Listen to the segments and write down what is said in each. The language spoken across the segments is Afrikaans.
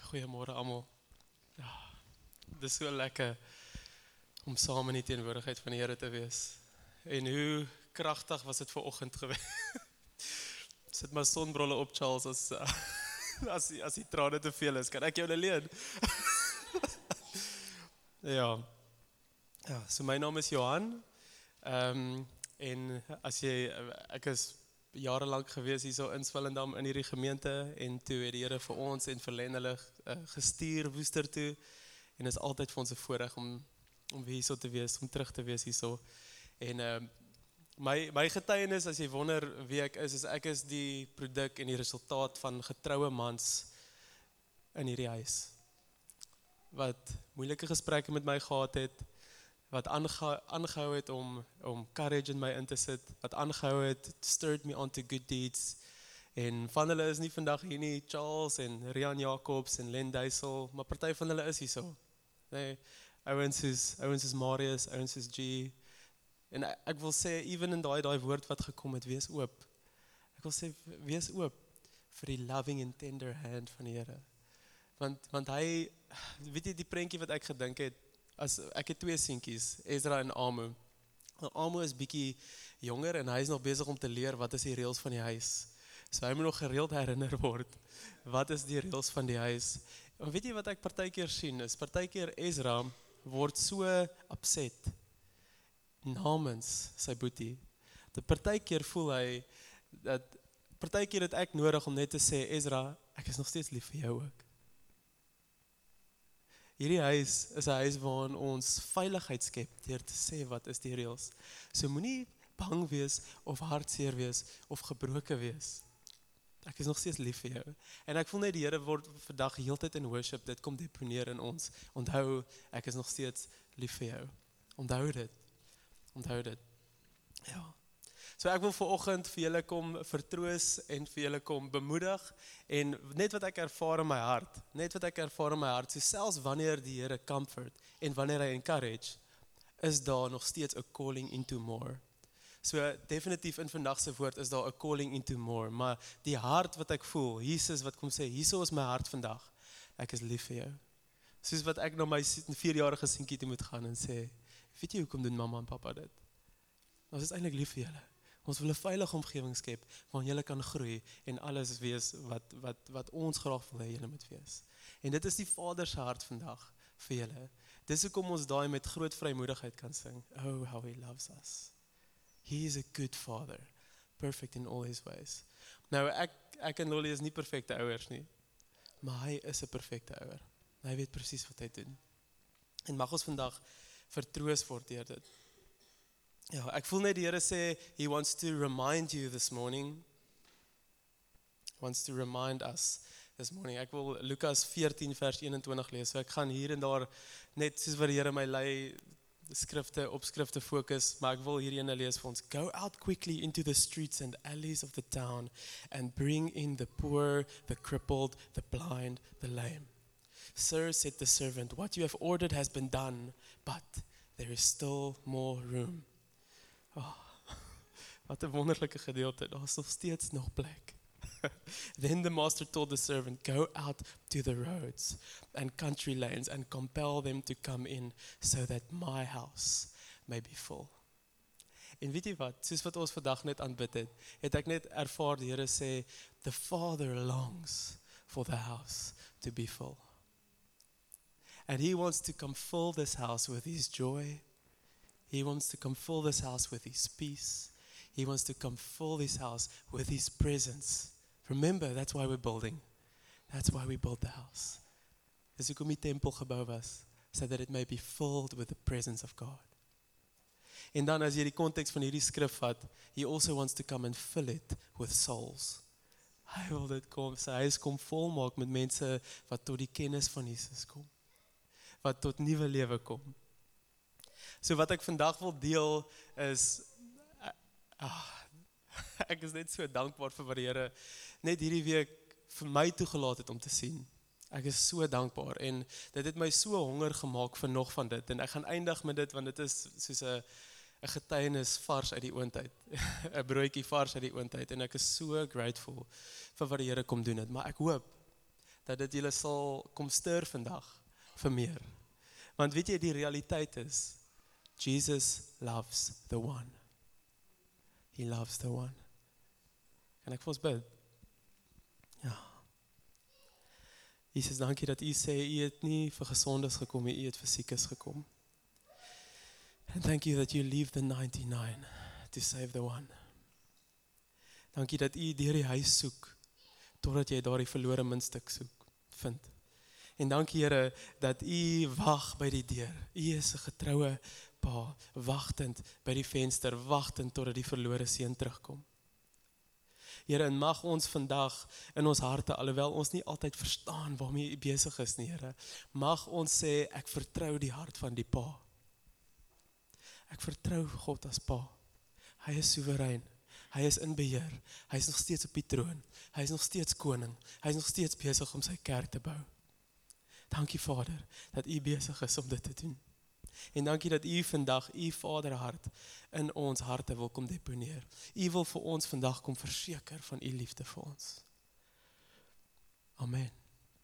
Goeiemôre almal. Ja, dis so lekker om saam in die teenwoordigheid van die Here te wees. En hoe kragtig was dit vanoggend geweest. Sit my sonbrille op, Charles, as die trane te veel is. Kan ek jou leen? Ja, so my naam is Johan. En as jy, ek is jarenlang gewees hier so in Swellendam in hierdie gemeente en toe het die Here vir ons en vir Len hulle gestuur Woester toe en is altyd vir ons 'n voorreg om weer hier so te wees, om terug te wees hier so. En my getuienis, as jy wonder wie ek is die produk en die resultaat van getroue mans in hierdie huis wat moeilike gesprekke met my gehad het, wat aangehou het om courage in my in te sit, wat aangehou het, stirred me on to good deeds, en van hulle is nie vandag hier nie, Charles en Rian Jacobs en Len Duisel, maar party van hulle is hier so. Nee, ouens soos Marius, ouens soos G, en ek wil sê, even in daai woord wat gekom het, wees oop. Ek wil sê, wees oop vir die loving and tender hand van die Here. Want hy, weet jy die prentjie wat ek gedink het, as ek het 2 seentjies, Ezra en Amo. Amo is bietjie jonger en hy is nog besig om te leer wat is die reëls van die huis. So hy moet nog gereeld herinner word, wat is die reëls van die huis. En weet jy wat ek partykeer sien is, partykeer Ezra word so upset namens sy boetie. Dat partykeer voel hy, dat partykeer het ek nodig om net te sê, Ezra, ek is nog steeds lief vir jou ook. Hierdie huis is 'n huis waarin ons veiligheid skep deur te sê wat is die reëls. So moenie bang wees of hartseer wees of gebroken wees. Ek is nog steeds lief vir jou. En ek voel net die Here word vandag heeltyd in worship, dit kom deponeer in ons. Onthou, ek is nog steeds lief vir jou. Onthou dit. Onthou dit. Ja. So ek wil vanoggend vir julle kom vertroos en vir julle kom bemoedig en net wat ek ervaar in my hart, so selfs wanneer die Here comfort en wanneer hy encourage, is daar nog steeds 'n calling into more. So definitief in vandag se woord is daar 'n calling into more, maar die hart wat ek voel, Jesus wat kom sê, hierso is my hart vandag, ek is lief vir jou. Soos wat ek na my 4-jarige seentjie toe moet gaan en sê, weet jy hoekom doen mamma en pappa dit? Ons is eintlik lief vir julle. Ons wil 'n veilige omgewing skep waarin julle kan groei en alles wees wat ons graag wil hê julle moet wees. En dit is die Vader se hart vandag vir julle. Dis hoekom ons daai met groot vrymoedigheid kan sing. Oh, how he loves us. He is a good father, perfect in all his ways. Nou ek en Lolly is nie perfekte ouers nie, maar hy is 'n perfekte ouer. Hy weet presies wat hy doen. En mag ons vandag vertroos word deur dit. Ja, ek voel net die Here sê, he wants to remind you this morning. He wants to remind us this morning. Ek wil Lukas 14 vers 21 lees. So ek gaan hier en daar net soos wat die Here my lei, opskrifte fokus, maar ek wil hierdie ene lees vir ons. Go out quickly into the streets and alleys of the town and bring in the poor, the crippled, the blind, the lame. Sir, said the servant, what you have ordered has been done, but there is still more room. Oh, wat 'n wonderlike gedeelte, daar is nog steeds nog plek. Then the master told the servant, go out to the roads and country lanes and compel them to come in so that my house may be full. En weet jy wat, soos wat ons vandag net aanbid het ek net ervaar die Here sê, the Father longs for the house to be full. And he wants to come fill this house with his joy. He wants to come fill this house with his peace. He wants to come fill this house with his presence. Remember, that's why we're building. That's why we built the house. Dis hoekom die tempel gebou was, so that it may be filled with the presence of God. En dan as jy die konteks van hierdie skrif vat, he also wants to come and fill it with souls. Hy wil dit kom, sy huis kom volmaak met mense wat tot die kennis van Jesus kom. Wat tot nuwe lewe kom. So wat ek vandag wil deel is, ek is net so dankbaar vir wat die Here net hierdie week vir my toegelaat het om te sien. Ek is so dankbaar en dit het my so honger gemaak vir nog van dit en ek gaan eindig met dit want dit is soos 'n getuienis vars uit die oondtyd, 'n broodjie vars uit die oondtyd en ek is so grateful vir wat die Here kom doen het, maar ek hoop dat dit julle sal kom stuur vandag vir meer. Want weet jy, die realiteit is, Jesus loves the one. He loves the one. Kan ek vir ons bid? Ja. Jesus, dankie dat u sê, u het nie vir gesondes gekom, u het vir siekes gekom. And thank you that you leave the 99 to save the one. Dankie dat u deur die huis soek, totdat jy daardie verlore muntstuk vind. En dankie Here, dat u wag by die deur. U is 'n getroue pa, wagtend by die venster, wagtend totdat die verlore seun terugkom. Here, en mag ons vandag in ons harte, alhoewel ons nie altyd verstaan waarmee u besig is nie, Here, mag ons sê, ek vertrou die hart van die pa. Ek vertrou God as pa. Hy is soewerein. Hy is in beheer. Hy is nog steeds op die troon. Hy is nog steeds koning. Hy is nog steeds besig om sy kerk te bou. Dankie Vader, dat u besig is om dit te doen. En dankie dat u vandag u vaderhart in ons harte wil kom deponeer. U wil vir ons vandag kom verseker van u liefde vir ons. Amen.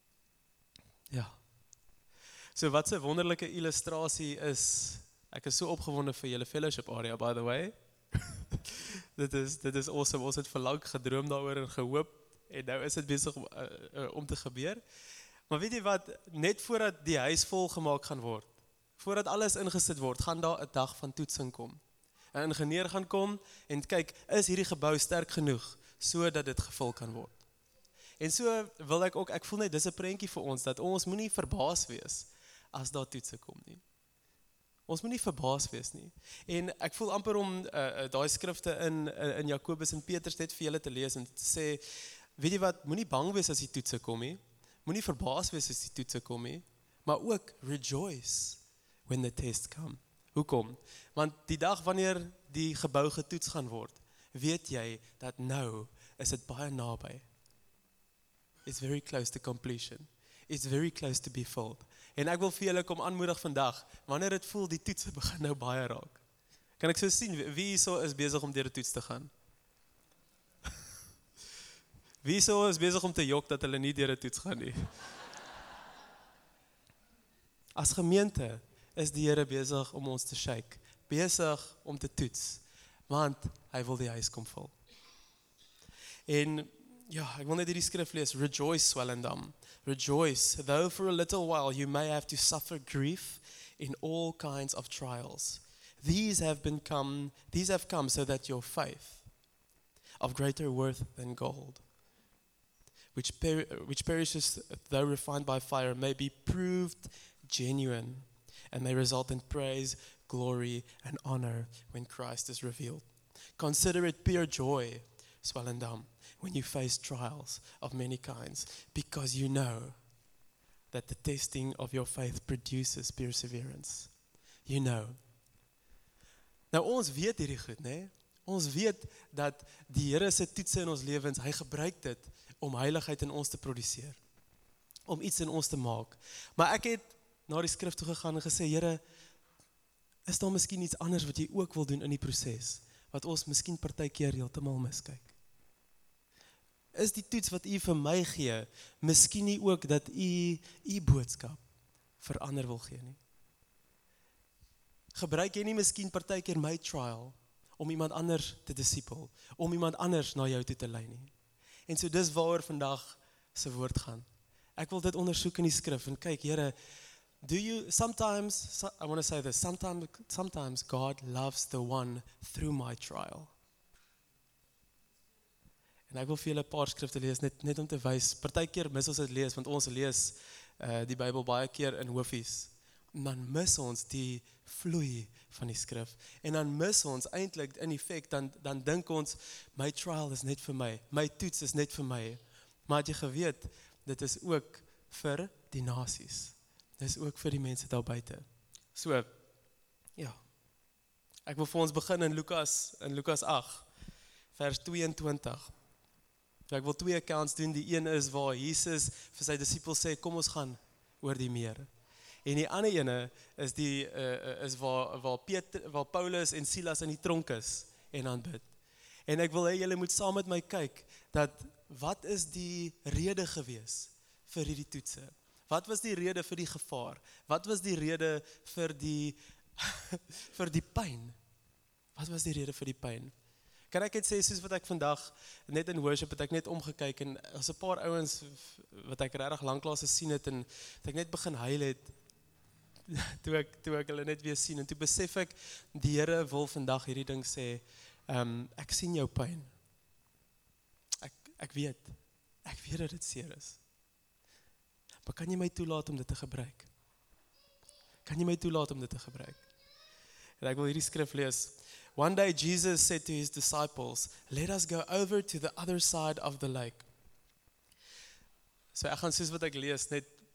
Ja. So wat 'n wonderlike illustrasie is. Ek is so opgewonde vir julle fellowship area, by the way. dit is awesome. Ons het verlang gedroom daaroor en gehoop en nou is dit besig om te gebeur. Maar weet jy wat, net voordat die huis vol gemaak gaan word, voordat alles ingesit word, gaan daar 'n dag van toetsing kom. 'n Ingenieur gaan kom en kyk, is hierdie gebou sterk genoeg sodat dit gevul kan word. En so wil ek voel net dis 'n prentjie vir ons dat ons moenie verbaas wees as daar toetse kom nie. Ons moet nie verbaas wees nie. En ek voel amper om daai skrifte in Jakobus en Petrus net vir julle te lees en te sê, weet jy wat, moenie bang wees as die toetse kom nie. Moenie verbaas wees as die toetse kom nie, maar ook rejoice when the test come. Hoekom? Want die dag wanneer die gebou getoets gaan word, weet jy dat nou is dit baie naby. It's very close to completion. It's very close to be filled. En ek wil vir julle kom aanmoedig vandag, wanneer dit voel die toetse begin nou baie raak. Kan ek so sien, wie hierso is besig om deur die toets te gaan? Wie hierso is besig om te jok dat hulle nie deur die toets gaan nie? As gemeente is die Here besig om ons te shake, besig om te toets, want hy wil die huis kom vul. En ja, ek wil net hierdie skrif lees, Rejoice, Swellendam. Rejoice, though for a little while you may have to suffer grief in all kinds of trials. These have come so that your faith, of greater worth than gold, which perishes though refined by fire, may be proved genuine and may result in praise, glory, and honor when Christ is revealed. Consider it pure joy, Swellendam, when you face trials of many kinds, because you know that the testing of your faith produces perseverance. You know. Nou ons weet hierdie goed, né? Ons weet dat die Here se toetse in ons lewens, hy gebruik dit om heiligheid in ons te produseer, om iets in ons te maak. Maar ek het na die skrif toe gegaan en gesê, Here, is daar miskien iets anders wat jy ook wil doen in die proses, wat ons miskien partykeer heeltemal miskyk? Is die toets wat u vir my gee, miskien nie ook dat u boodskap vir ander wil gee nie? Gebruik jy nie miskien partykeer my trial om iemand anders te disipel, om iemand anders na jou toe te lei nie? En so dis waaroor vandag se woord gaan. Ek wil dit ondersoek in die skrif en kyk, Here, I want to say this, sometimes God loves the one through my trial. En ek wil vir julle 'n paar skrifte lees, net om te wys, partykeer mis ons dit lees, want ons lees die Bybel baie keer in hoofies, en dan mis ons die vloei van die skrif, en dan mis ons eintlik in effek, dan dink ons, my trial is net vir my toets is net vir my, maar het jy geweet, dit is ook vir die nasies, dit is ook vir die mense daar buite. So, ja, ek wil vir ons begin in Lukas 8, vers 22. Ek wil 2 accounts doen, die een is waar Jesus vir sy disippels sê, kom ons gaan oor die meer. En die ander ene is waar Paulus en Silas in die tronk is en aanbid. En ek wil hê julle moet saam met my kyk, dat wat is die rede gewees vir hierdie toetse? Wat was die rede vir die gevaar? Wat was die rede vir die vir die pyn? Wat was die rede vir die pyn? Kan ek net sê, soos wat ek vandag, net in worship, het ek net omgekyk, en as 'n paar ouens, wat ek regtig lanklaas gesien het, en het ek net begin huil het, toe ek hulle net weer sien, en toe besef ek, die Here wil vandag hierdie ding sê, ek sien jou pyn. Ek weet dat dit seer is. Maar kan jy my toelaat om dit te gebruik? Kan jy my toelaat om dit te gebruik? En ek wil hierdie skrif lees. One day Jesus said to his disciples, let us go over to the other side of the lake. So ek gaan soos wat ek lees,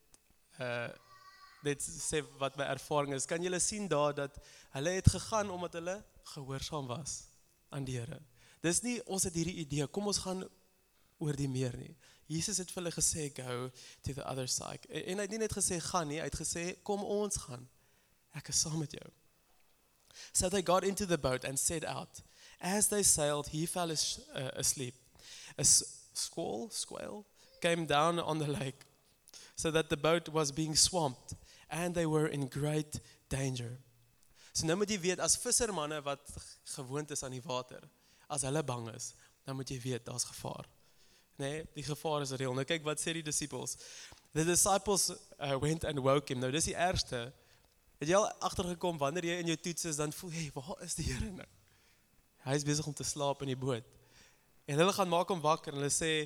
net sê wat my ervaring is. Kan julle sien daar, dat hulle het gegaan, omdat hulle gehoorsaam was aan die Here. Dis nie, ons het hierdie idee, kom ons gaan oor die meer nie. Jesus het vir hulle gesê, go to the other side. En hy het nie net gesê, gaan nie, hy het gesê, kom ons gaan. Ek is saam met jou. So they got into the boat and set out. As they sailed, he fell asleep. A squall came down on the lake, so that the boat was being swamped, and they were in great danger. So nou moet jy weet, as vissermanne wat gewoond is aan die water, as hulle bang is, dan moet jy weet, daar's gevaar. Nee, die gevaar is reël. Nou kyk, wat sê die disciples? The disciples went and woke him. Nou dis die ergste. Het jy al agtergekom, wanneer jy in jou toets is, dan voel jy, waar is die Here nou? Hy is besig om te slaap in die boot. En hulle gaan maak hom wakker, en hulle sê,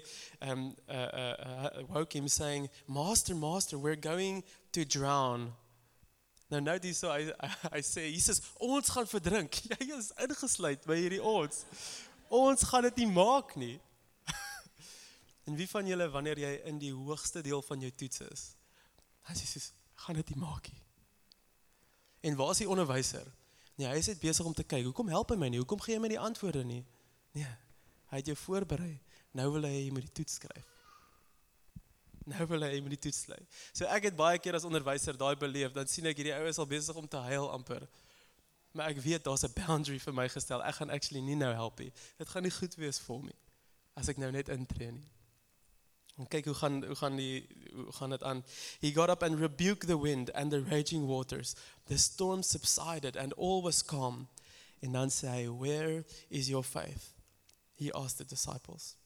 woke him saying, Master, we're going to drown. Nou die so, hy sê, Jesus, ons gaan verdrink. Jy is ingesluit by hierdie ons. Ons gaan dit nie maak nie. En wie van julle, wanneer jy in die hoogste deel van jou toets is, dan sê Jesus, gaan dit nie maak nie. En waar is die onderwyser? Nee, hy is net besig om te kyk, hoekom help hy my nie? Hoekom gee hy my die antwoorde nie? Nee, hy het jou voorberei. Nou wil hy jy moet die toets skryf. Nou wil hy jy moet die toets skryf. So ek het baie keer as onderwyser daai beleef, dan sien ek hierdie ou is al besig om te huil amper. Maar ek weet, daar's 'n boundary vir my gestel. Ek gaan actually nie nou help nie. Dit gaan nie goed wees vir hom nie, as ek nou net intree nie. En kyk, hoe gaan dit aan? He got up and rebuked the wind and the raging waters. The storm subsided and all was calm. En dan sê hy, where is your faith? He asked the disciples.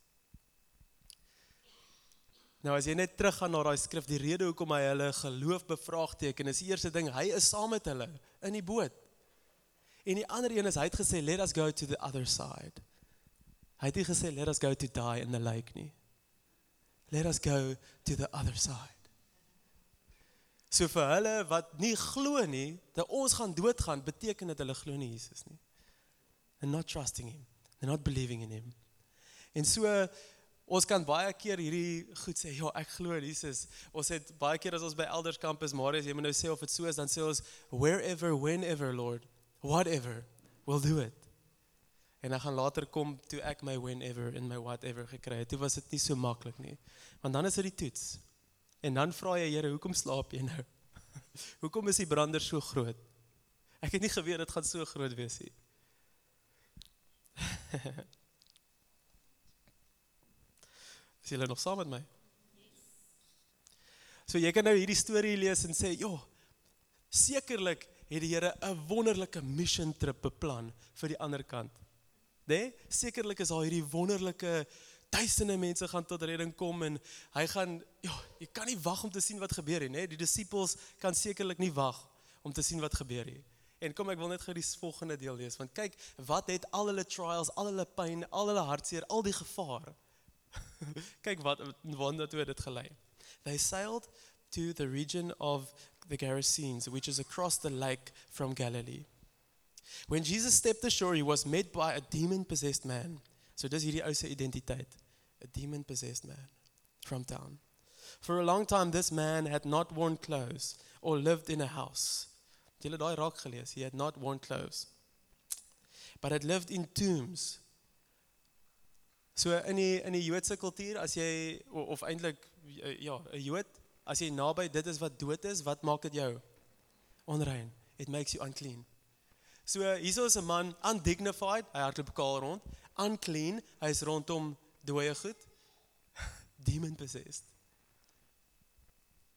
Nou as jy net teruggaan na daai skrif, die rede hoekom hy hulle geloof bevraagteken, is die eerste ding, hy is saam met hulle in die boot. En die ander een is, hy het gesê, let us go to the other side. Hy het nie gesê, let us go to die in the lake nie. Let us go to the other side. So vir hulle wat nie glo nie, dat ons gaan doodgaan, beteken dat hulle glo nie Jesus nie. They're not trusting him. They're not believing in him. En so, ons kan baie keer hierdie goed sê, ja, ek glo in Jesus. Ons het baie keer as ons by Elders Campus, Marius, jy moet nou sê of het so is, dan sê ons, wherever, whenever, Lord, whatever, we'll do it. En dan gaan later kom, toe ek my whenever en my whatever gekry het, toe was dit nie so maklik nie. Want dan is dit die toets. En dan vra jy, Here, hoekom slaap jy nou? Hoekom is die brander so groot? Ek het nie geweet dit gaan so groot wees nie. Is julle nog saam met my? So jy kan nou hierdie storie lees en sê, joh, sekerlik het die Here 'n wonderlike mission trip beplan vir die ander kant. Nee, sekerlik is daar hierdie wonderlike duisende mense gaan tot redding kom en hy gaan, jy kan nie wag om te sien wat gebeur nie, nee? Die disciples kan sekerlik nie wag om te sien wat gebeur nie. En kom, ek wil net gou die volgende deel lees, want kyk, wat het al hulle trials, al hulle pyn, al hulle hartseer, al die gevaar, kyk waarna toe het dit gelei. They sailed to the region of the Gerasenes, which is across the lake from Galilee. When Jesus stepped ashore, he was met by a demon-possessed man. So dis hierdie ou se identiteit, a demon-possessed man from town. For a long time, this man had not worn clothes or lived in a house. Het julle daai raak gelees? He had not worn clothes, but had lived in tombs. So in die Joodse kultuur, as jy, of eintlik, ja, 'n Jood, as jy naby dit is wat dood is, wat maak dit jou? Onrein. It makes you unclean. So hierso is 'n man, undignified, hy hardloop kaal rond, unclean, hy is rondom dooie goed, demon possessed.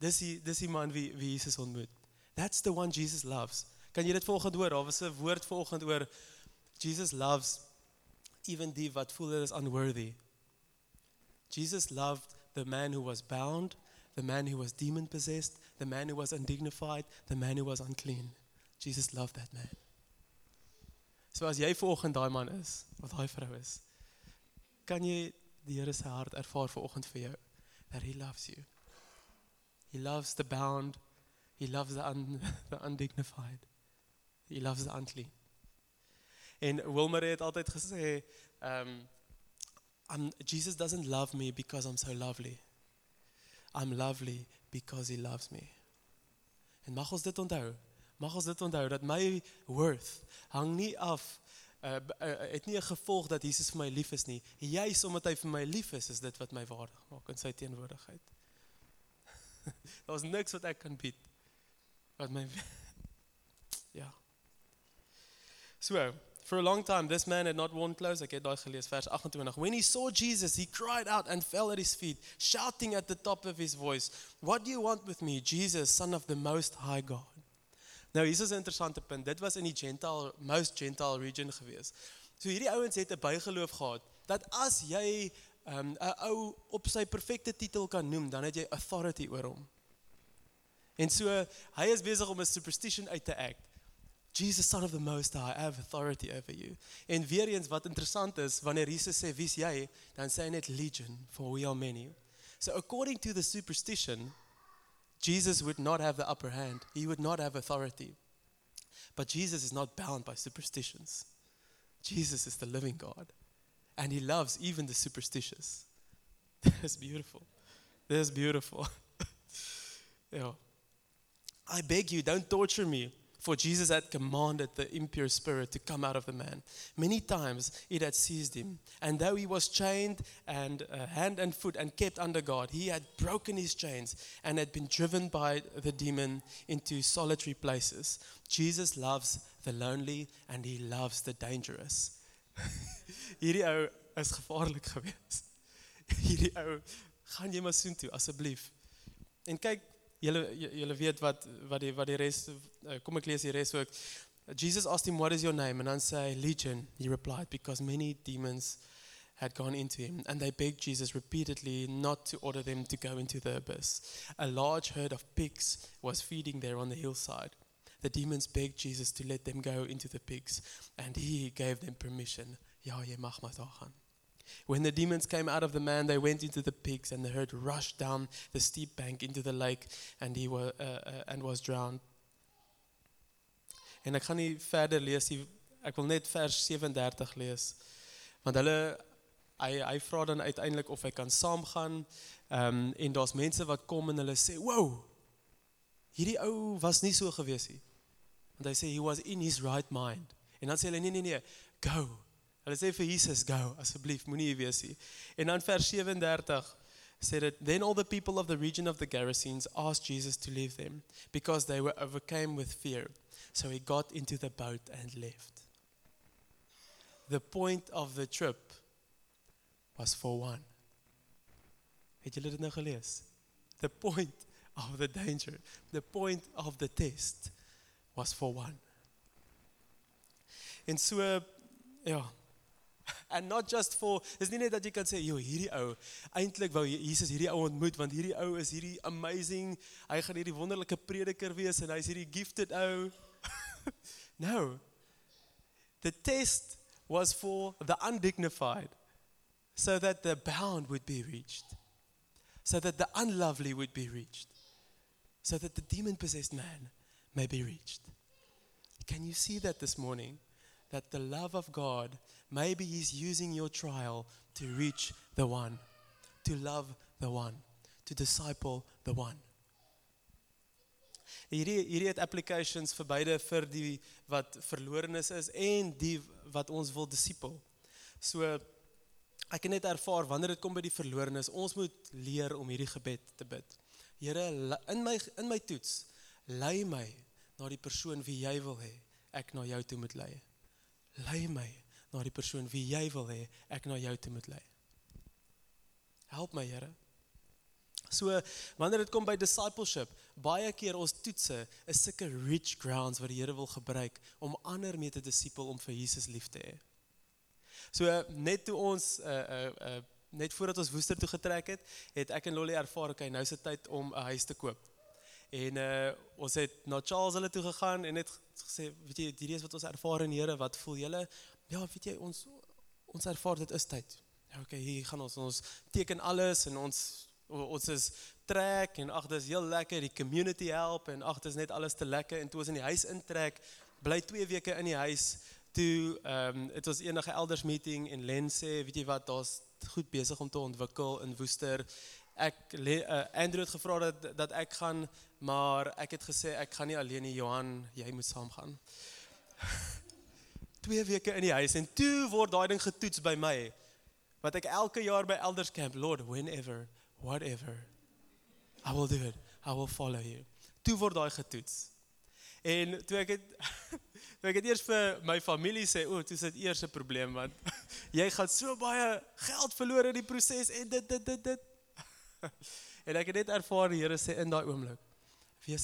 Dis die man wie Jesus ontmoet. That's the one Jesus loves. Kan jy dit volgende hoor? Daar was 'n woord volgende oor Jesus loves even die wat voel dit is unworthy. Jesus loved the man who was bound, the man who was demon possessed, the man who was undignified, the man who was unclean. Jesus loved that man. So as jy vanoggend daai man is, of daai vrou is, kan jy die Here se hart ervaar vanoggend vir jou, that he loves you. He loves the bound, he loves the undignified, he loves the unclean. En Wilmer het altyd gesê, Jesus doesn't love me because I'm so lovely. I'm lovely because he loves me. En mag ons dit onthou. Mag ons dit onthou, dat my worth hang nie af, het nie 'n gevolg dat Jesus vir my lief is nie. Juis omdat hy vir my lief is dit wat my waardig maak in sy teenwoordigheid. Daar's niks wat ek kan bied, wat my, ja. So, for a long time, this man had not worn clothes. Ek het daai gelees, vers 28. When he saw Jesus, he cried out and fell at his feet, shouting at the top of his voice, "What do you want with me, Jesus, Son of the Most High God?" Nou, hier is 'n interessante punt. Dit was in die most Gentile region gewees. So hierdie ouens het 'n bygeloof gehad, dat as jy 'n ou op sy perfekte titel kan noem, dan het jy authority oor hom. En so, hy is besig om 'n superstition uit te act. Jesus, Son of the Most High, I have authority over you. En weer eens wat interessant is, wanneer Jesus sê, "Wie's jy?" dan sê hy net legion, for we are many. So according to the superstition, Jesus would not have the upper hand. He would not have authority. But Jesus is not bound by superstitions. Jesus is the living God. And he loves even the superstitious. That's beautiful. That's beautiful. Yeah. I beg you, don't torture me. For Jesus had commanded the impure spirit to come out of the man. Many times it had seized him. And though he was chained and hand and foot and kept under guard, he had broken his chains and had been driven by the demon into solitary places. Jesus loves the lonely and he loves the dangerous. Hierdie ou is gevaarlik geweest. Hierdie ou, gaan jy maar soontoe asseblief. En kyk, Julle weet wat die res, kom ek lees die res ook. Jesus asked him, "What is your name?" And then say, "Legion," he replied, because many demons had gone into him. And they begged Jesus repeatedly not to order them to go into the abyss. A large herd of pigs was feeding there on the hillside. The demons begged Jesus to let them go into the pigs. And he gave them permission. Ja, jy mag maar daar gaan. When the demons came out of the man, they went into the pigs, and the herd rushed down the steep bank into the lake, and he was drowned. En ek gaan nie verder lees nie, ek wil net vers 37 lees, want hy vra dan uiteindelik of hy kan saamgaan, en daar's mense wat kom en hulle sê, "Wow, hierdie ou was nie so gewees nie." Want hy sê, "He was in his right mind." En dan sê hulle, nee, go. Hulle sê vir Jesus, "Go, asseblief, moenie hier wees nie." En dan vers 37 sê dit, "Then all the people of the region of the Gerasenes asked Jesus to leave them, because they were overcome with fear. So he got into the boat and left." The point of the trip was for one. Het julle dit nou gelees? The point of the danger, the point of the test was for one. En so, ja, and not just for, dis nie net dat jy kan sê, "Jo, hierdie ou, eintlik wou Jesus hierdie ou ontmoet, want hierdie ou is hierdie amazing, hy gaan hierdie wonderlike prediker wees, en hy is hierdie gifted ou." No. The test was for the undignified, so that the bound would be reached, so that the unlovely would be reached, so that the demon-possessed man may be reached. Can you see that this morning? That the love of God, maybe he's using your trial to reach the one, to love the one, to disciple the one. Hierdie het applications vir beide, vir die wat verlorenes is en die wat ons wil disipel. So, ek het net ervaar, wanneer dit kom by die verlorenes, ons moet leer om hierdie gebed te bid. Here, in my toets, lei my na die persoon wie jy wil hê, ek na jou toe moet lei. Lei my na die persoon wie jy wil hê, ek na jou toe moet lei. Help my, Here. So, wanneer dit kom by discipleship, baie keer ons toetse is sulke rich grounds wat die Here wil gebruik om ander mee te disipel om vir Jesus lief te hê. So, net toe ons net voordat ons Woester toe getrek het ek en Lolly ervaar, okay, nou is dit tyd om 'n huis te koop. En ons het na Charles hulle toe gegaan en het gesê, weet jy, hierdie is wat ons ervaar in die Here, wat voel julle? Ja, weet jy, ons ervaar dit is tyd. Ja, okay, hier gaan ons teken alles en ons is trek en ag, dis heel lekker, die community help en ag, dis net alles te lekker. En toe ons in die huis intrek, bly 2 weke in die huis, toe het ons enige elders meeting en Len sê, weet jy wat, daar's goed besig om te ontwikkel in Woester. Andrew het gevra dat ek gaan, maar ek het gesê, ek gaan nie alleen nie, Johan, jy moet saam gaan. 2 weke in die huis, en toe word daai ding getoets by my, wat ek elke jaar by Elders Camp, Lord, whenever, whatever, I will do it, I will follow you. Toe word daai getoets. En toe ek het eers vir my familie sê, toe is dit eers 'n probleem, want jy gaan so baie geld verloor in die proses, en dit. En ek het net ervaar, die Here sê in daai oomblik, wees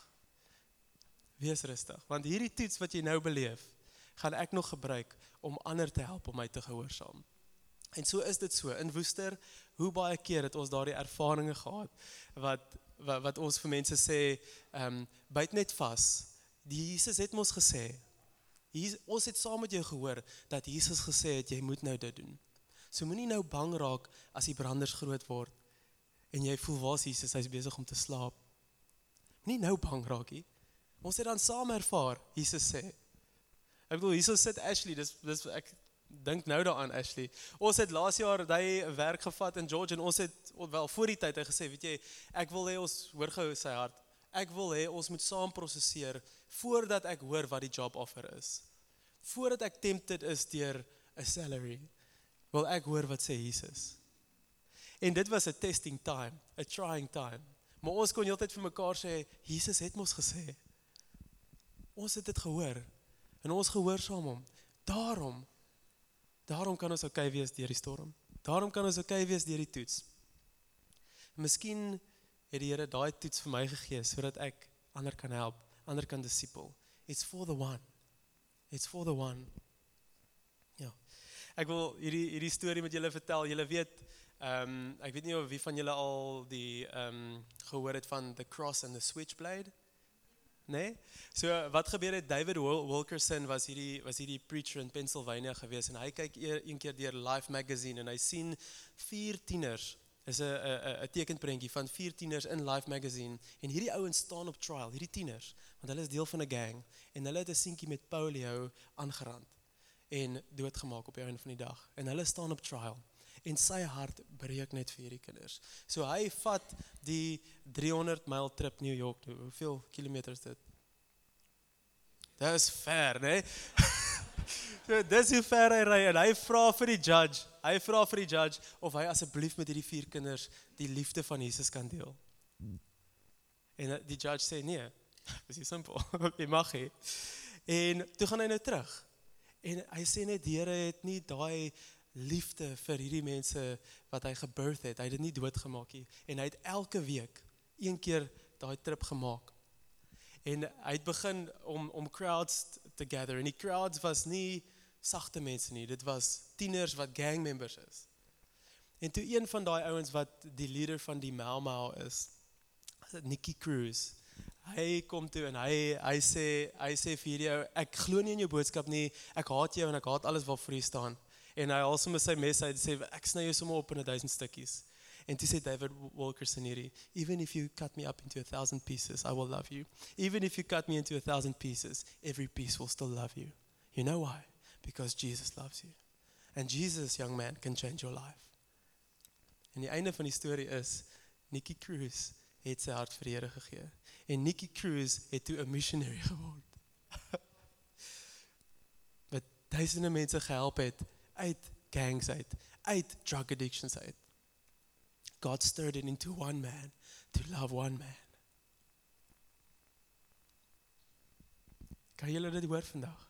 rustig, want hierdie toets wat jy nou beleef, gaan ek nog gebruik om ander te help om my te gehoorsaam. En so is dit so, in Woester, hoe baie keer het ons daardie ervarings gehad, wat ons vir mense sê, byt net vas, die Jesus het ons gesê, ons het saam met jou gehoor, dat Jesus gesê het, jy moet nou dit doen. So moenie nou bang raak, as die branders groot word, en jy voel, waar is Jesus, hy is besig om te slaap. Moenie nou bang raak nie. Ons het dan saam ervaar, Jesus sê. Ek bedoel, hier sit Ashley, ek dink nou daaraan Ashley. Ons het laas jaar hy werk gevat in George, en ons het, wel voor die tyd, hy gesê, weet jy, ek wil hê ons, hoor gou sy hart, ek wil hê ons moet saam prosesseer, voordat ek hoor wat die job offer is. Voordat ek tempted is deur 'n salary, wil ek hoor wat sê Jesus. En dit was 'n testing time, 'n trying time. Maar ons kon heeltyd vir mekaar sê, Jesus het ons gesê. Ons het dit gehoor, en ons gehoorsaam hom. Daarom kan ons okay wees deur die storm. Daarom kan ons okay wees deur die toets. Miskien het die Here daai toets vir my gegee, sodat ek ander kan help, ander kan disipel. It's for the one. It's for the one. Ja. Ek wil hierdie storie met julle vertel. Julle weet, ek weet nie of wie van julle al die gehoor het van The Cross and the Switchblade. Nee? So wat gebeur het, David Wilkerson was hierdie preacher in Pennsylvania gewees, en hy kyk een keer deur Life magazine, en hy sien 4 tieners, is 'n tekenprentjie van 4 tieners in Life magazine, en hierdie ouens staan op trial, hierdie tieners, want hulle is deel van 'n gang, en hulle het 'n seentjie met polio aangerand, en doodgemaak op die einde van die dag, en hulle staan op trial, en sy hart breek net vir hierdie kinders. So hy vat die 300 mile trip New York toe. Hoeveel kilometer is dit? Dit is ver, né? So dis hoe ver hy ry, en hy vra vir die judge of hy asseblief met hierdie 4 kinders die liefde van Jesus kan deel. En die judge sê nee, dis nie simpel, jy mag nie. En toe gaan hy nou terug. En hy sê net, die Here het nie daai liefde vir hierdie mense wat hy gebirth het, hy het dit nie doodgemaak nie, en hy het elke week 1 keer daai trip gemaak, en hy het begin om crowds te gather, en die crowds was nie sagte mense nie, dit was tieners wat gang members is, en toe een van daai ouens wat die leader van die Mau Mau is, Nicky Cruz, hy kom toe en hy sê vir hierdie, ek glo nie in jou boodskap nie, ek haat jou en ek haat alles wat vir jy staan, en hy haal sommer sy mes uit en sê, ek sny jou sommer op in 1000 stukkies. En toe sê David Wilkerson hierdie, even if you cut me up into 1,000 pieces, I will love you. Even if you cut me into 1,000 pieces, every piece will still love you. You know why? Because Jesus loves you. And Jesus, young man, can change your life. En die einde van die storie is, Nicky Cruz het sy hart vir die Here gegee. En Nicky Cruz het toe 'n missionary geword. Wat duisende mense gehelp het, uit gangs uit drug addictions uit. God stirred it into one man, to love one man. Kan julle dit hoor vandag?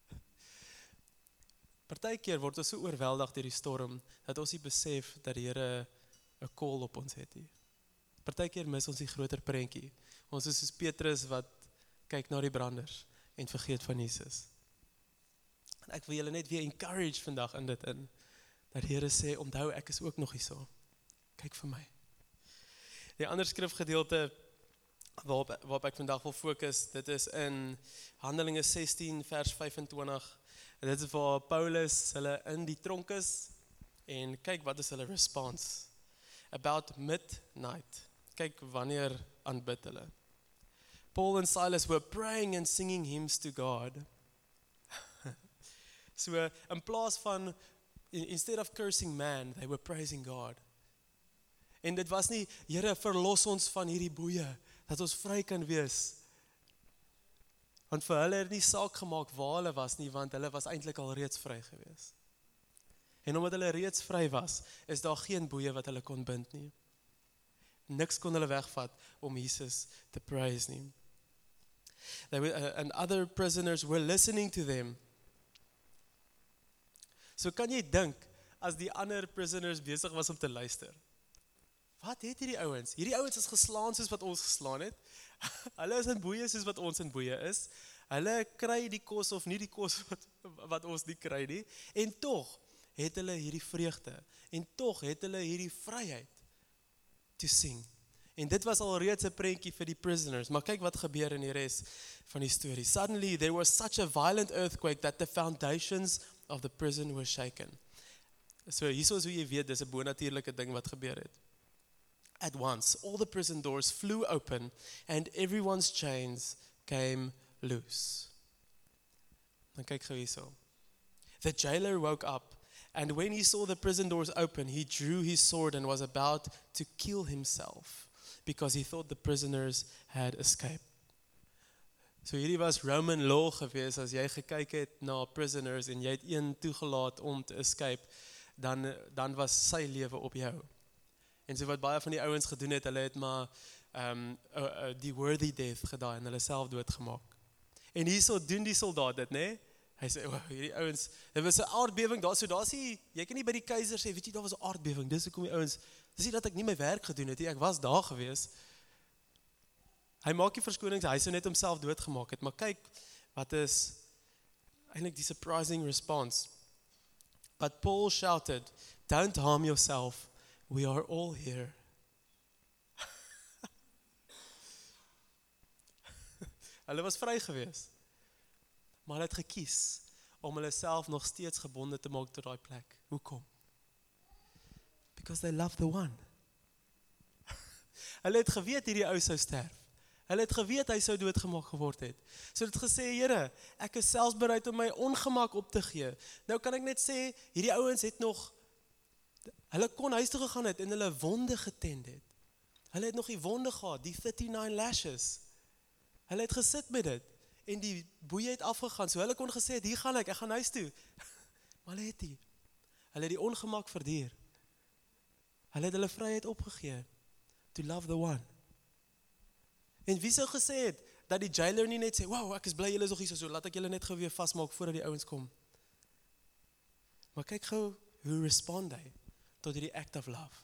Partykeer word ons so oorweldig deur die storm, dat ons nie besef dat die Here 'n call op ons het nie. Partykeer mis ons die groter prentjie. Ons is soos Petrus wat kyk na die branders en vergeet van Jesus. En ek wil julle net weer encourage vandag in dit in, dat die Here sê, onthou ek is ook nog hierso. Kyk vir my. Die ander skrifgedeelte waarop ek vandag wil fokus, dit is in Handelinge 16 vers 25. En dit is waar Paulus hulle in die tronk is en kyk wat is hulle response. About midnight. Kyk wanneer aanbid hulle. Paul and Silas were praying and singing hymns to God. So in plaas van, instead of cursing man, they were praising God. En dit was nie, Here, verlos ons van hierdie boeie, dat ons vry kan wees. Want vir hulle het nie saak gemaak waar hulle was nie, want hulle was eintlik al reeds vry gewees. En omdat hulle reeds vry was, is daar geen boeie wat hulle kon bind nie. Niks kon hulle wegvat om Jesus te praise nie. And other prisoners were listening to them. So kan jy dink, as die ander prisoners besig was om te luister. Wat het hierdie ouens? Hierdie ouens is geslaan soos wat ons geslaan het. Hulle is in boeie soos wat ons in boeie is. Hulle kry die kos of nie die kos wat ons nie kry nie. En tog het hulle hierdie vreugde. En tog het hulle hierdie vryheid to sing. En dit was al reeds 'n prentjie vir die prisoners. Maar kyk wat gebeur in die res van die storie. Suddenly there was such a violent earthquake that the foundations of the prison were shaken. So hierso is hoe jy weet, dis 'n bonatuurlike ding wat gebeur het. At once, all the prison doors flew open and everyone's chains came loose. Dan kyk gou hierso. The jailer woke up, and when he saw the prison doors open, he drew his sword and was about to kill himself, because he thought the prisoners had escaped. So hierdie was Roman law gewees, as jy gekyk het na prisoners en jy het een toegelaat om te escape, dan was sy lewe op jou. En so wat baie van die ouens gedoen het, hulle het maar die worthy death gedaan en hulle self doodgemaak. En hierso doen die soldaat dit, né? Hy sê, hierdie ouens, dit was 'n aardbewing, jy kan nie by die keiser sê, weet jy, daar was 'n aardbewing, dis hoekom die ouens, dis nie dat ek nie my werk gedoen het, ek was daar gewees. Hy maak die verskonings, hy sou net homself doodgemaak het, maar kyk, wat is eintlik die surprising response. But Paul shouted, "Don't harm yourself, we are all here." Hulle was vry gewees, maar hulle het gekies om hulle self nog steeds gebonde te maak tot daai plek. Hoekom? Because they love the one. Hulle het geweet hierdie ou sou sterf. Hulle het geweet hy sou doodgemaak geword het. So het gesê, Here, ek is selfs bereid om my ongemak op te gee. Nou kan ek net sê, hierdie ouens het nog, hulle kon huis toe gegaan het en hulle wonde getend het. Hulle het nog die wonde gehad, die 39 lashes. Hulle het gesit met dit en die boeie het afgegaan. So hulle kon gesê het, hier gaan ek gaan huis toe. Maar hulle het nie. Hulle het die ongemak verduur. Hulle het hulle vryheid opgegee. To love the one. En wie sou gesê het, dat die jailer nie net sê, wow, ek is bly julle is nog hier, so laat ek julle net gou weer vasmaak voordat die ouens kom. Maar kyk gou, hoe respond hy tot hierdie act of love.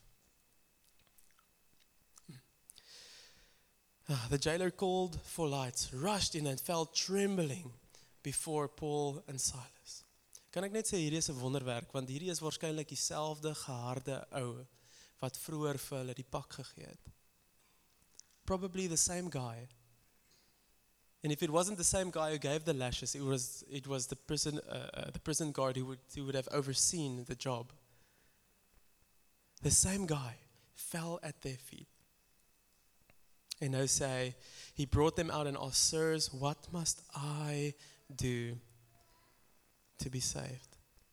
The jailer called for lights, rushed in and fell trembling before Paul and Silas. Kan ek net sê, hierdie is 'n wonderwerk, want hierdie is waarskynlik dieselfde geharde ou, wat vroeër vir hulle die pak gegee het. Probably the same guy. And if it wasn't the same guy who gave the lashes, it was the prison guard who would have overseen the job. The same guy fell at their feet. And now say, he brought them out and asked, "Sirs, what must I do to be saved?"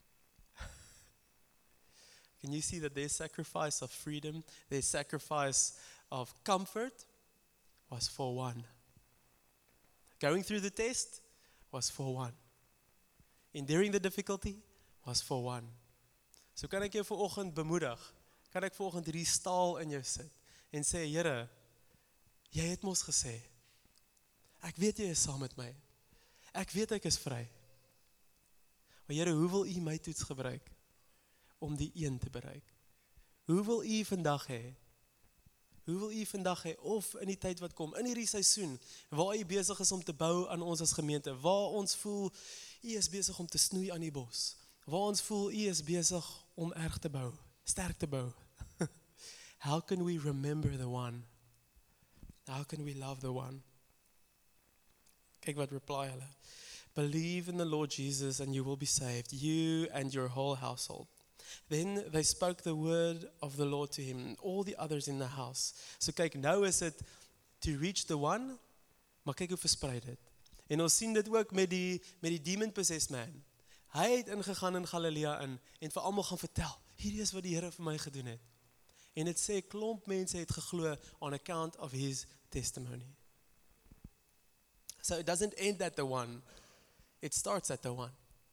Can you see that their sacrifice of freedom, their sacrifice of comfort was for one? Going through the test was for one. Enduring the difficulty was for one. So kan ek jou vanoggend bemoedig, kan ek vanoggend hierdie staal in jou sit en sê, Here, jy het mos gesê, ek weet jy is saam met my, ek weet ek is vry, maar Here, hoe wil U my toets gebruik om die een te bereik? Hoe wil U vandag hê? Hoe wil u vandag hê of in die tyd wat kom, in hierdie seisoen waar u besig is om te bou aan ons as gemeente, waar ons voel u is besig om te snoei aan die bos, waar ons voel u is besig om erg te bou, sterk te bou. How can we remember the one? How can we love the one? Kyk wat reply hulle. Believe in the Lord Jesus and you will be saved, you and your whole household. Then they spoke the word of the Lord to him and all the others in the house. So kyk, nou is dit to reach the one, maar kyk hoe versprei dit. En ons sien dit ook met die demon-possessed man. Hy het ingegaan in Galilea in en vir almal gaan vertel, hierdie is wat die Here vir my gedoen het. En dit sê klomp mense het geglo on account of his testimony. So it doesn't end at the one, it starts at the one.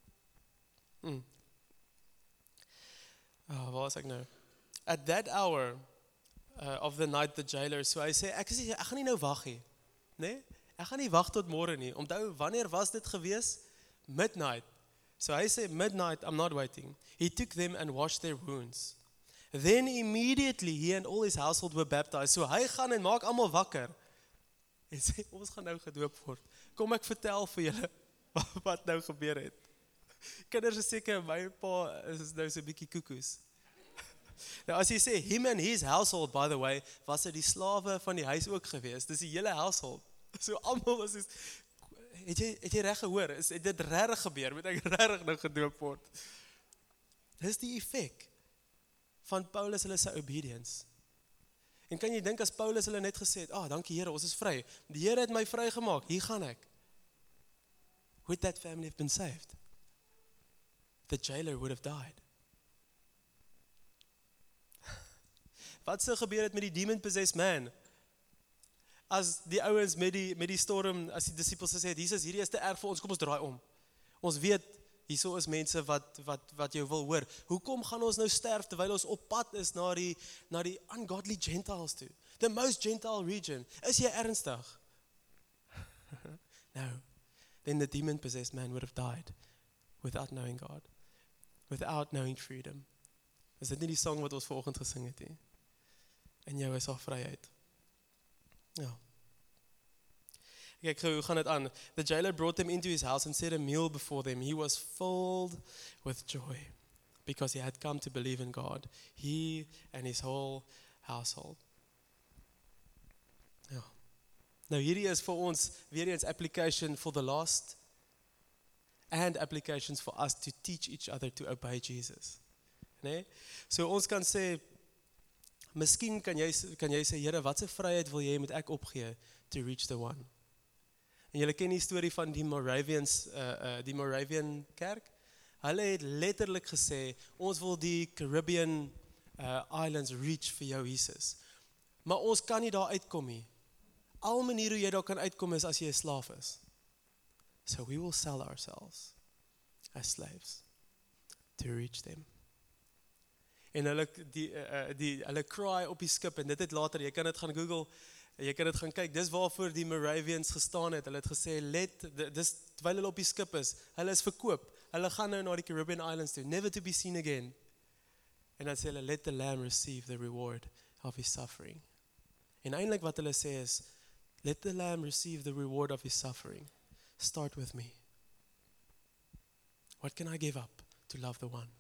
Waar was ek nou? At that hour of the night the jailer, so hy sê, ek gaan nie nou wag nie, nee? Ek gaan nie wag tot môre nie. Onthou, wanneer was dit gewees? Midnight. So hy sê, midnight, I'm not waiting. He took them and washed their wounds. Then immediately he and all his household were baptized. So hy gaan en maak almal wakker. En sê, ons gaan nou gedoop word. Kom ek vertel vir julle wat nou gebeur het. Kinders is seker, my pa is nou so 'n bietjie koekoes. Nou as jy sê, him and his household, by the way, was dit die slawe van die huis ook gewees. Dis die hele household. So almal was het jy reg gehoor? Het dit regtig gebeur? Moet ek regtig nou gedoop word? Dis die effek van Paulus hulle se obedience. En kan jy dink as Paulus hulle net gesê het, dankie Here, ons is vry. Die Here het my vrygemaak, hier gaan ek. Would that family have been saved? The jailer would have died. Wat sou gebeur het met die demon-possessed man? As die ouens met die storm, as die disippels gesê het, Jesus, hierdie is te erg vir ons, kom ons draai om. Ons weet, hierso is mense wat jou wil hoor. Hoekom gaan ons nou sterf terwyl ons op pad is na die ungodly Gentiles toe? The most Gentile region. Is jy ernstig? No. Then the demon-possessed man would have died without knowing God. Without knowing freedom. Is dit nie die song wat ons vanoggend gesing het nie? En jou is al vryheid. Ja. Kyk, hoe gaan dit aan? The jailer brought them into his house and set a meal before them. He was filled with joy because he had come to believe in God. He and his whole household. Ja. Nou hierdie is vir ons weer eens application for the lost and applications for us to teach each other to obey Jesus. Nee? So ons kan sê, miskien kan jy sê, Here, watse vryheid wil jy met ek opgee to reach the one? En julle ken die storie van die Moravian kerk. Hulle het letterlik gesê, ons wil die Caribbean islands reach vir jou Jesus. Maar ons kan nie daar uitkom nie. Al manier hoe jy daar kan uitkom is as jy 'n slaaf is. So we will sell ourselves as slaves to reach them. En hulle cry op die skip, en dit het later, jy kan dit gaan Google, jy kan dit gaan kyk, dis waarvoor die Moravians gestaan het. Hulle het gesê, dis terwyl hulle op die skip is, hulle is verkoop, hulle gaan nou na die Caribbean Islands toe, never to be seen again. En dan sê hulle, let the lamb receive the reward of his suffering. En eintlik wat hulle sê is, let the lamb receive the reward of his suffering. Start with me. What can I give up to love the one?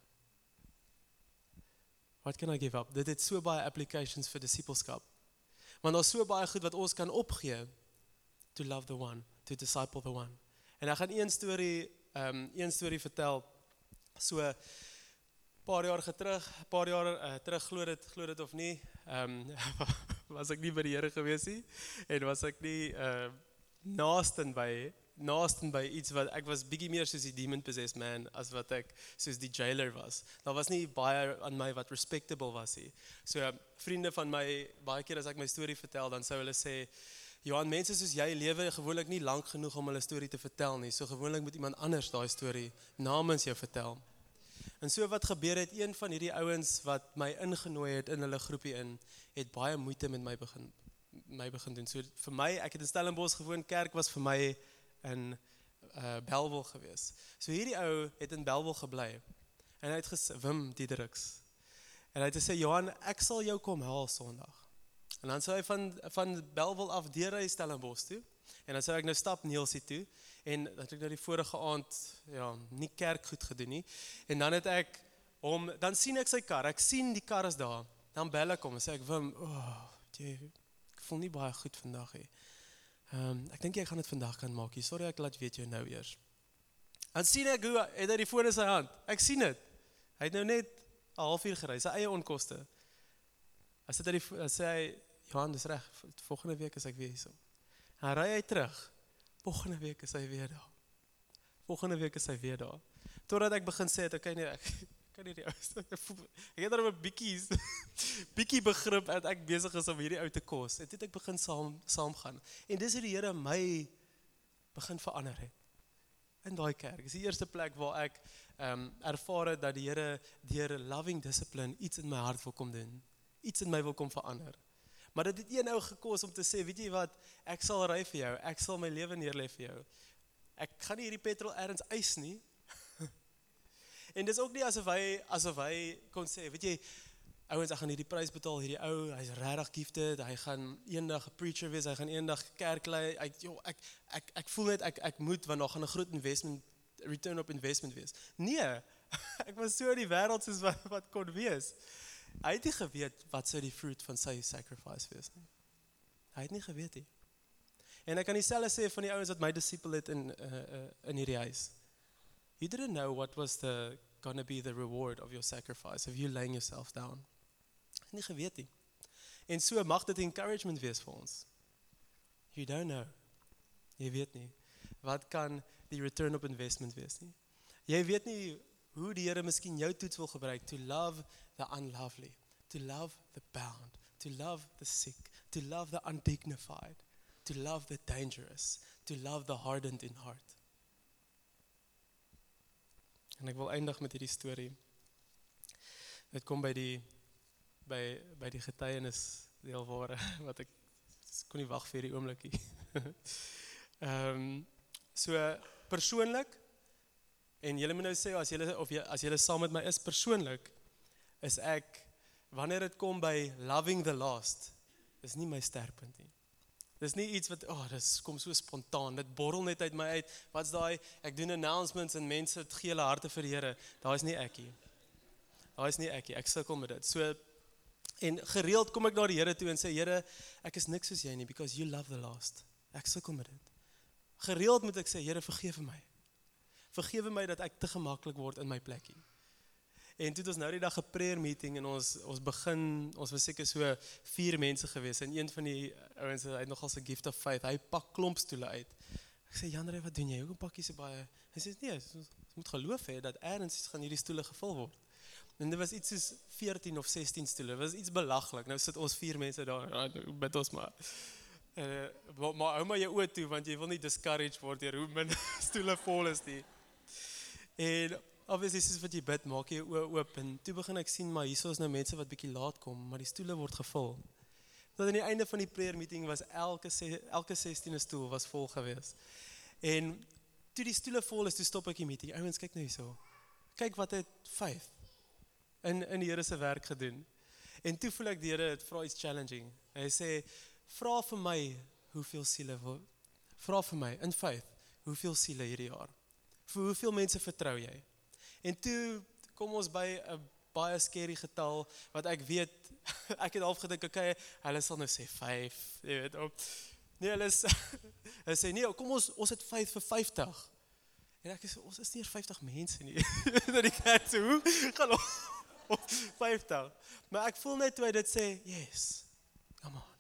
What can I give up? Dit het so baie applications vir disipelskap. Want daar's so baie goed wat ons kan opgee to love the one, to disciple the one. En ek gaan een storie vertel. So paar jaar terug glo dit of nie, was ek nie by die Here gewees nie, en was ek nie naasten by iets wat ek was bietjie meer soos die demon-possessed man as wat ek soos die jailer was. Daar was nie baie aan my wat respectable was nie. So vriende van my, baie keer as ek my storie vertel, dan sou hulle sê, Johan, mense soos jy lewe gewoonlik nie lank genoeg om hulle storie te vertel nie. So gewoonlik moet iemand anders daai storie namens jou vertel. En so wat gebeur het, een van hierdie ouens wat my ingenooi het in hulle groepie in, het baie moeite met my begin doen. So vir my, ek het in Stellenbosch gewoon, kerk was vir my in Bellville gewees. So hierdie ou het in Bellville gebly. En hy het gesê, Wim Diedericks. En hy het gesê, Johan, ek sal jou kom haal Sondag. En dan sou hy van Bellville af deur hy Stellenbosch toe. En dan sou ek nou stap Neelsie toe. En dat ek nou die vorige aand, nie kerk goed gedoen nie. En dan het ek dan sien ek sy kar, ek sien die kar is daar. Dan bel ek hom en sê ek, Wim, ek voel nie baie goed vandag hê. Ek dink jy gaan dit vandag kan maak. Sorry, ek laat weet jou nou eers. Dan sien ek hoe, het hy die foon in sy hand. Ek sien dit. Hy het nou net 'n halfuur gery, sy eie onkoste. Dan sê hy, Johan, dis reg, volgende week is ek weer hierso. Dan ry hy terug. Volgende week is hy weer daar. Volgende week is hy weer daar. Totdat ek begin sê, okay, nee, ek kan nie die ouste, ek het daar 'n bietjie begrip dat ek besig is om hierdie ou te kos. En toe het ek begin saam gaan. En dis hoe die Here my begin verander het. In daai kerk. Dis die eerste plek waar ek ervaar het dat die Here deur loving discipline iets in my hart wil kom doen. Iets in my wil kom verander. Maar dit het een ou gekos om te sê, weet jy wat, ek sal ry vir jou, ek sal my lewe neerlê vir jou. Ek gaan nie hierdie petrol ergens eis nie. En dis ook nie asof hy kon sê, weet jy, ouens, ek gaan hierdie prys betaal, hierdie ou, hy's regtig gifted, hy gaan eendag 'n preacher wees, hy gaan eendag kerk lei, ek voel net, ek moet, want daar gaan 'n groot return op investment wees. Nee, ek was so in die wêreld soos wat kon wees. Hy het nie geweet wat sou die fruit van sy sacrifice wees nie. Hy het nie geweet nie. En ek kan dieselfde sê van die ouens wat my disciple het in hierdie huis. You didn't know what was gonna be the reward of your sacrifice, of you laying yourself down. Nie geweet nie. En so mag dit encouragement wees vir ons. You don't know. Jy weet nie. Wat kan die return op investment wees nie? Jy weet nie hoe die Here miskien jou toets wil gebruik to love the unlovely, to love the bound, to love the sick, to love the undignified, to love the dangerous, to love the hardened in heart. En ek wil eindig met hierdie storie. Dit kom by die getuienis deelware wat ek kon nie wag vir die oomblikie. So persoonlik, en julle moet nou sê as julle saam met my is persoonlik, is ek, wanneer dit kom by loving the lost, is nie my sterkpunt nie. Dis nie iets wat, dis kom so spontaan, dit borrel net uit my uit, wat's daai, ek doen announcements en mense het gee hulle harte vir die Here, daar is nie ekkie. Ek sukkel met dit. So, en gereeld kom ek na die Here toe en sê, Here, ek is niks soos jy nie, because you love the lost. Ek sukkel met dit. Gereeld moet ek sê, Here, vergewe my. Vergewe my dat ek te gemaklik word in my plekkie. En toe het ons nou die dag 'n prayer meeting en ons was seker so 4 mense gewees en een van die ouens, hy het nogal so gift of faith, hy pak klomp stoele uit. Ek sê, Jan, wat doen jy? Hoekom pak jy so baie? Hy sê, nee, ons moet geloof hê dat ergens gaan hierdie stoele gevul word. En dit was iets soos 14 of 16 stoele, dit was iets belaglik. Nou sit ons 4 mense daar, bid ons maar. Maar hou maar jou oë toe, want jy wil nie discouraged word deur hoe min stoele vol is nie. En obviously, soos wat jy bid, maak jy jou oë oop, en toe begin ek sien, maar hierso is nou mense wat bietjie laat kom, maar die stoele word gevul. Tot aan die einde van die prayer meeting was elke 16e stoel was vol gewees. En toe die stoele vol is, toe stop ek die meeting. Ouens, kyk nou hierso. Kyk wat het 5 in die Here se werk gedoen. En toe voel ek die Here het vra iets challenging. Hy sê, vra vir my hoeveel siele vra vir my in faith, hoeveel siele hierdie jaar. Vir hoeveel mense vertrou jy? En toe kom ons by 'n baie scary getal, wat ek weet, ek het half gedink, okay, hulle sal nou sê 5, jy weet, nee, hulle sê, nee, kom ons het 5 vir 50. En ek sê, ons is nie 50 mense nie, dat die kerk sê, hoe gaan ons 50? Maar ek voel net toe hy dit sê, yes, come on.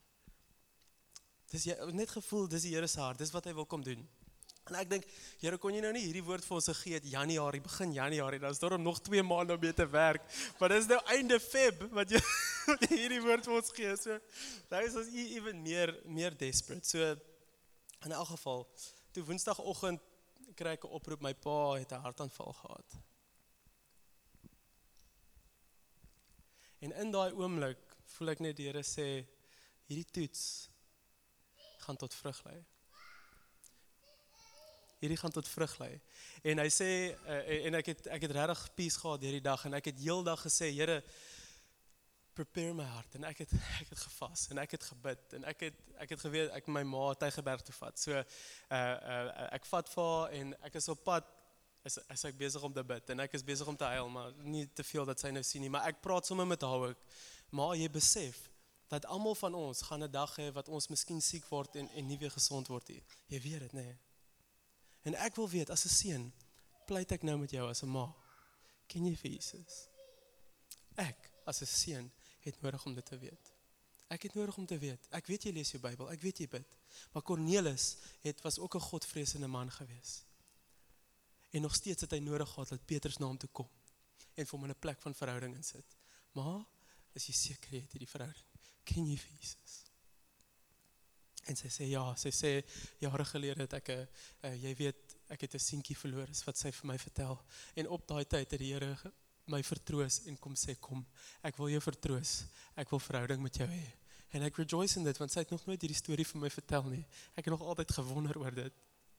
Dis net gevoel, dis die Here se hart, dis wat hy wil kom doen. En ek dink, Here, kon jy nou nie hierdie woord vir ons gegee het, begin Januarie, dan is daar nog 2 maande om mee te werk, maar dis nou einde Feb, wat jy hierdie woord vir ons gee, so, daar is ons even meer desperate, so, in elk geval, toe Woensdagoggend, kry ek 'n oproep, my pa het 'n hartaanval gehad. En in daai oomblik, voel ek net die Here sê, hierdie toets, gaan tot vrug lei. Hierdie gaan tot vrug lei. En hy sê, en ek het regtig peace gehad hierdie dag, en ek het heeldag gesê, Here, prepare my hart en ek het gevas en ek het gebid en ek het geweet ek my ma Tygerberg toe vat. So ek vat vir haar en ek is op pad is ek besig om te bid en ek is besig om te huil, maar nie te veel dat sy nou sien nie, maar ek praat sommer met haar ook. Maar jy besef dat almal van ons gaan 'n dag hê wat ons miskien siek word en nie weer gesond word nie. Jy weet dit, nee. En ek wil weet as 'n seun, pleit ek nou met jou as 'n ma. Ken jy vir Jesus? Ek as 'n seun het nodig om dit te weet. Ek het nodig om te weet. Ek weet jy lees jou Bybel, ek weet jy bid. Maar Cornelis was ook 'n godvreesende man gewees. En nog steeds het hy nodig gehad dat Petrus na hom toe kom en vir hom in 'n plek van verhouding insit. Maar is jy seker jy het hierdie verhouding? Ken jy vir Jesus? En sy sê ja, sy sê jare gelede het ek jy weet, ek het 'n seentjie verloor, is wat sy vir my vertel. En op daai tyd het die Here my vertroos en kom sê, kom, ek wil jou vertroos, ek wil verhouding met jou hê. En ek rejoice in dit, want sy het nog nooit hierdie storie vir my vertel nie. Ek het nog altyd gewonder oor dit.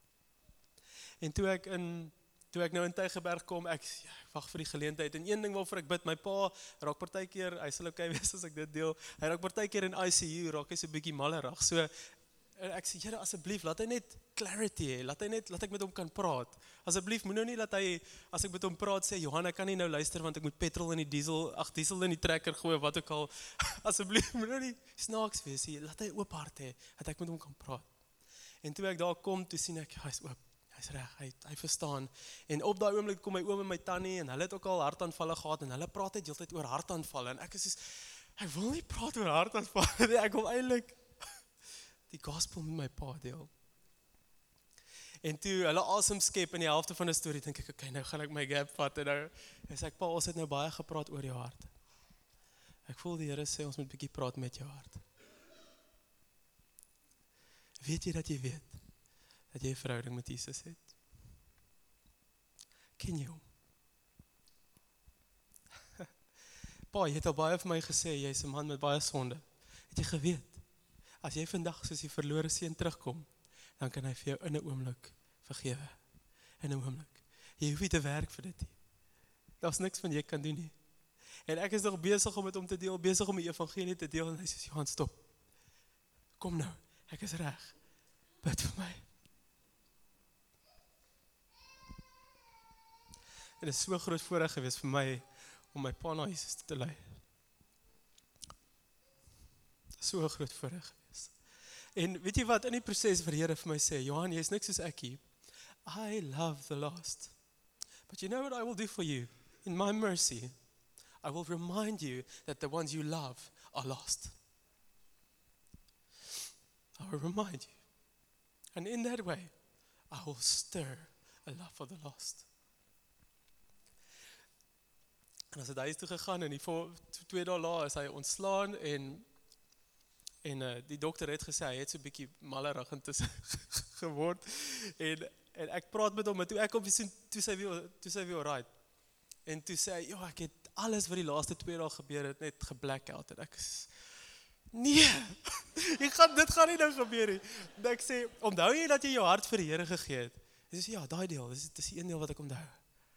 En toe ek nou in Tygerberg kom, ek wag vir die geleentheid. En een ding waarvoor ek bid, my pa raak partykeer, hy sal okay wees as ek dit deel, hy raak partykeer in ICU, raak hy so 'n bietjie mallerig. So, ek sê, Here, asseblief, laat hy net clarity hê, laat ek met hom kan praat. Asseblief, moet nou nie dat hy, as ek met hom praat, sê, Johan, ek kan nie nou luister, want ek moet diesel in die trekker gooi, wat ook al. Asseblief, moet nou nie snaaks wees, laat hy oop hart hê, dat ek met hom kan praat. En toe ek daar kom, toe sien ek, hy's oop. Hy's reg, hy verstaan. En op daai oomblik kom my oom en my tannie en hulle het ook al hartaanvalle gehad en hulle praat net heeltyd oor hartaanvalle en ek is soos, ek wil nie praat oor hartaanvalle nie, ek wil eintlik die gospel met my pa deel. En toe hulle asem skep in die helfte van 'n storie, dink ek, okay, nou gaan ek my gap vat en nou sê ek, pa, ons het nou baie gepraat oor jou hart. Ek voel die Here sê ons moet 'n bietjie praat met jou hart. Weet jy dat jy weet dat jy 'n verhouding met Jesus het? Ken jy hom? Pa, jy het al baie vir my gesê, jy's 'n man met baie sonde. Het jy geweet? As jy vandag soos die verlore seun terugkom, dan kan hy vir jou in 'n oomblik vergewe. In 'n oomblik. Jy hoef nie te werk vir dit nie. Daar's niks van jy kan doen nie. En ek is nog besig om dit om te deel, besig om die evangelie te deel en hy sê, Johan, stop. Kom nou, ek is reg. Bid vir my. En dit is so groot voorreg gewees vir my om my pa na Jesus te lei. So 'n groot voorreg gewees. En weet jy wat, in die proses waar die Here vir my sê, Johan, jy is niks soos ek hier. I love the lost. But you know what I will do for you? In my mercy, I will remind you that the ones you love are lost. I will remind you. And in that way, I will stir a love for the lost. En as het huis toe gegaan en 2 dae later is hy ontslaan en die dokter het gesê hy het so 'n bietjie mallerig intussen geword en ek praat met hom en toe ek kom sien toe sy weer alright. En toe sê hy, ek het alles wat die laaste 2 dae gebeur het net geblackout en ek is nee. Dit gaan nie nou gebeur nie. En ek sê, onthou jy dat jy jou hart vir die Here gegee het? Hy sê ja, daai deel, dis die een deel wat ek onthou.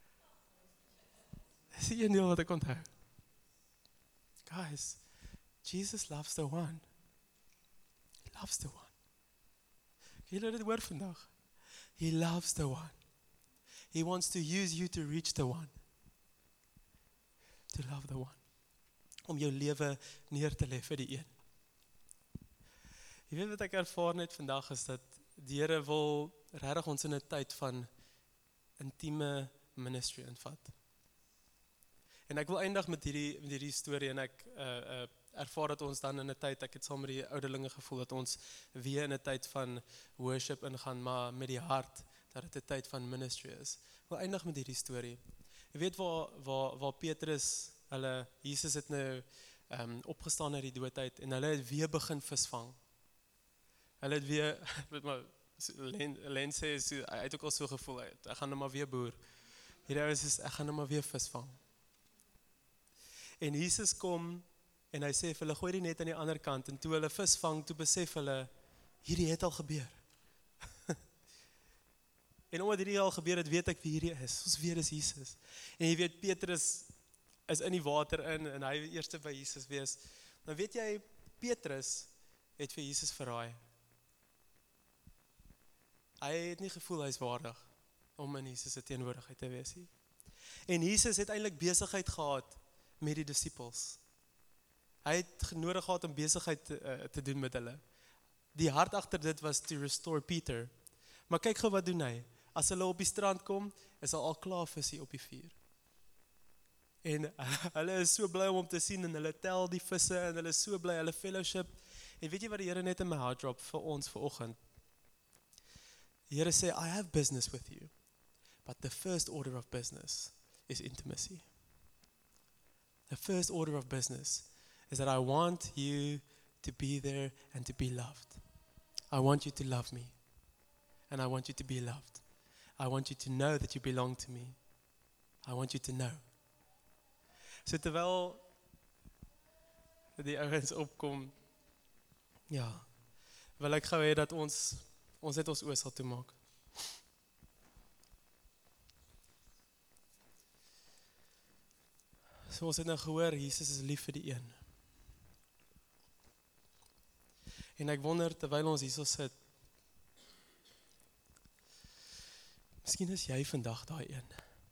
Dis die een deel wat ek onthou. Guys, Jesus loves the one. He loves the one. Jy het dit hoor vandag. He loves the one. He wants to use you to reach the one. To love the one. Om jou lewe neer te lê vir die een. Jy weet wat ek ervaar net vandag is dat die Here wil regtig ons in 'n tyd van intieme ministry invat. En ek wil eindig met hierdie storie en ek ervaar dat ons dan in 'n tyd, ek het saam met die ouderlinge gevoel dat ons weer in 'n tyd van worship ingaan, maar met die hart dat dit 'n tyd van ministry is. Ek wil eindig met hierdie storie. Jy weet waar Petrus, Jesus het nou opgestaan uit die dood uit en hulle het weer begin visvang. Hulle het weer, weet maar, Len sê, hy het ook al so gevoel, ek gaan nou maar weer boer. Hierdie is, ek gaan nou maar weer visvang. En Jesus kom en hy sê vir hulle, gooi die net aan die ander kant. En toe hulle visvang, toe besef hulle, hierdie het al gebeur. En omdat hierdie al gebeur het, weet ek wie hierdie is. Ons weet is Jesus. En jy weet, Petrus is in die water en hy wil eers by Jesus wees. Dan weet jy, Petrus het vir Jesus verraai. Hy het nie gevoel hy is waardig om in Jesus se teenwoordigheid te wees nie. En Jesus het eintlik besigheid gehad met die disippels. Hy het nodig gehad om besigheid te doen met hulle. Die hart agter dit was to restore Peter. Maar kyk gou wat doen hy. As hulle op die strand kom, is al klaar visie op die vuur. En hulle is so bly om te sien en hulle tel die visse en hulle is so bly, hulle fellowship. En weet jy wat die Here net in my hart drop vir ons vanoggend? Die Here sê, I have business with you, but the first order of business is intimacy. The first order of business is that I want you to be there and to be loved. I want you to love me. And I want you to be loved. I want you to know that you belong to me. I want you to know. So terwyl die ouens opkom, ja, wil ek gou hê dat ons net ons oë sal toemaak. So ons het nou gehoor, Jesus is lief vir die een. En ek wonder, terwyl ons hierso sit, miskien is jy vandag daai een.